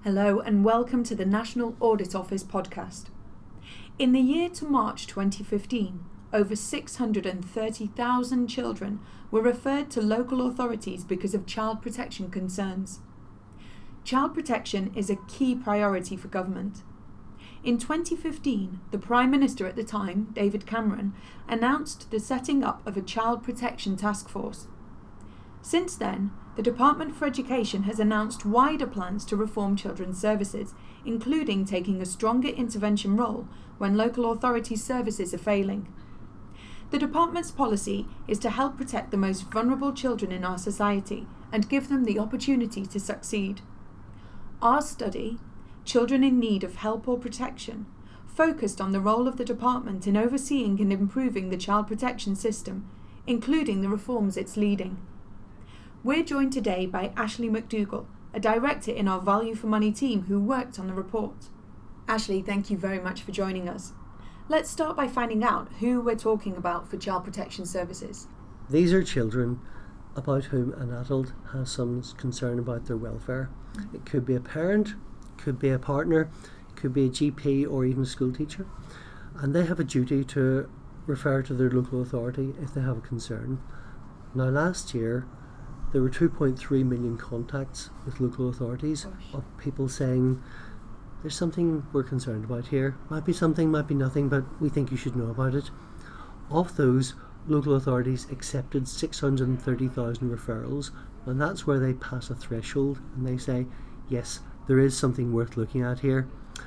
Hello and welcome to the National Audit Office podcast. In the year to March 2015, over 630,000 children were referred to local authorities because of child protection concerns. Child protection is a key priority for government. In 2015, the Prime Minister at the time, David Cameron, announced the setting up of a child protection task force. Since then, the Department for Education has announced wider plans to reform children's services, including taking a stronger intervention role when local authorities' services are failing. The department's policy is to help protect the most vulnerable children in our society and give them the opportunity to succeed. Our study, Children in Need of Help or Protection, focused on the role of the department in overseeing and improving the child protection system, including the reforms it's leading. We're joined today by Ashley McDougall, a director in our Value for Money team who worked on the report. Ashley, thank you very much for joining us. Let's start by finding out who we're talking about for child protection services. These are children about whom an adult has some concern about their welfare. It could be a parent, could be a partner, could be a GP or even a school teacher, and they have a duty to refer to their local authority if they have a concern. Now, last year there were 2.3 million contacts with local authorities of people saying there's something we're concerned about here. Might be something, might be nothing, but we think you should know about it. Of those, local authorities accepted 630,000 referrals, and that's where they pass a threshold and they say, yes, there is something worth looking at here.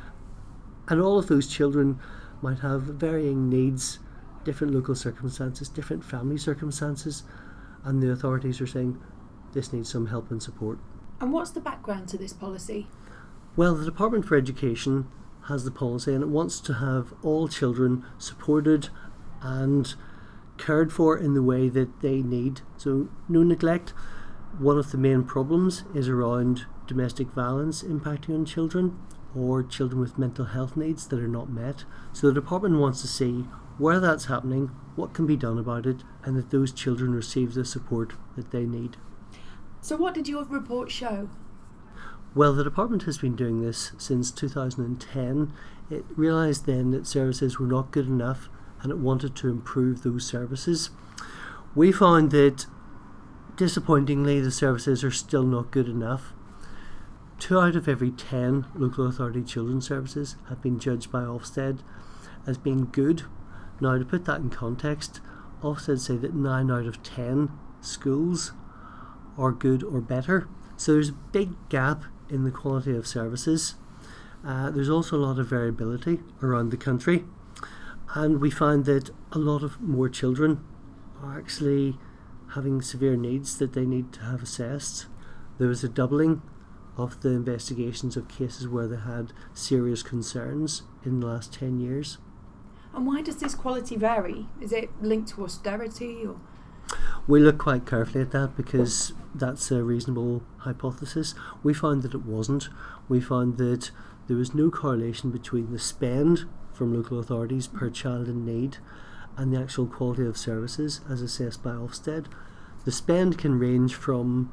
And all of those children might have varying needs, different local circumstances, different family circumstances, and the authorities are saying this needs some help and support. And what's the background to this policy? Well, the Department for Education has the policy and it wants to have all children supported and cared for in the way that they need. So no neglect. One of the main problems is around domestic violence impacting on children or children with mental health needs that are not met. So the department wants to see where that's happening, what can be done about it, and that those children receive the support that they need. So what did your report show? Well, the department has been doing this since 2010. It realised then that services were not good enough and it wanted to improve those services. We found that, disappointingly, the services are still not good enough. 2 out of every 10 local authority children's services have been judged by Ofsted as being good. Now, to put that in context, Ofsted say that 9 out of 10 schools are good or better. So there's a big gap in the quality of services. There's also a lot of variability around the country. And we find that a lot of more children are actually having severe needs that they need to have assessed. There was a doubling of the investigations of cases where they had serious concerns in the last 10 years. And why does this quality vary? Is it linked to austerity or? We look quite carefully at that because that's a reasonable hypothesis. We found that it wasn't. We found that there was no correlation between the spend from local authorities per child in need and the actual quality of services as assessed by Ofsted. The spend can range from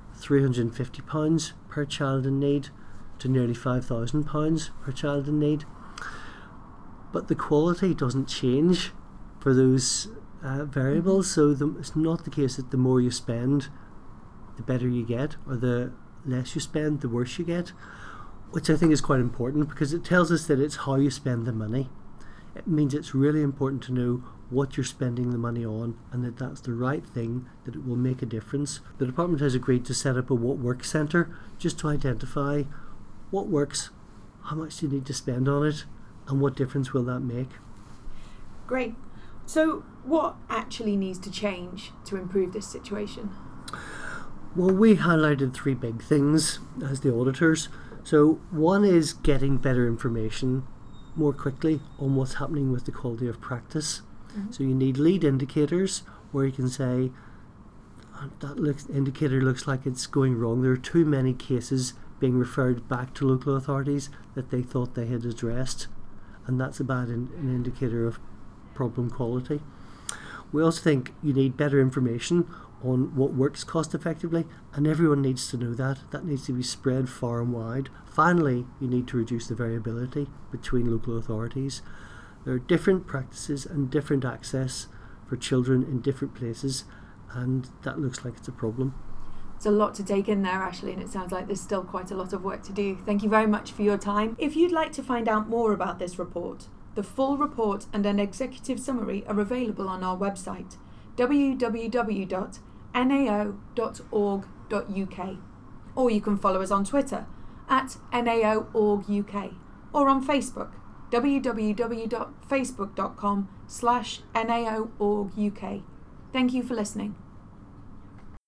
£350 per child in need to nearly £5,000 per child in need. But the quality doesn't change for those variables, so it's not the case that the more you spend, the better you get, or the less you spend, the worse you get, which I think is quite important because it tells us that it's how you spend the money. It means it's really important to know what you're spending the money on and that that's the right thing, that it will make a difference. The department has agreed to set up a What Works Centre just to identify what works, how much do you need to spend on it, and what difference will that make. Great. So what actually needs to change to improve this situation? Well, we highlighted 3 big things as the auditors. So one is getting better information more quickly on what's happening with the quality of practice. So you need lead indicators where you can say that indicator looks like it's going wrong. There are too many cases being referred back to local authorities that they thought they had addressed, and that's a bad an indicator of problem quality. We also think you need better information on what works cost effectively, and everyone needs to know that. That needs to be spread far and wide. Finally, you need to reduce the variability between local authorities. There are different practices and different access for children in different places, and that looks like it's a problem. It's a lot to take in there, Ashley, and it sounds like there's still quite a lot of work to do. Thank you very much for your time. If you'd like to find out more about this report, the full report and an executive summary are available on our website, www.nao.org.uk, or you can follow us on Twitter @NAO.org.uk, or on Facebook, www.facebook.com/NAO.org.uk. Thank you for listening.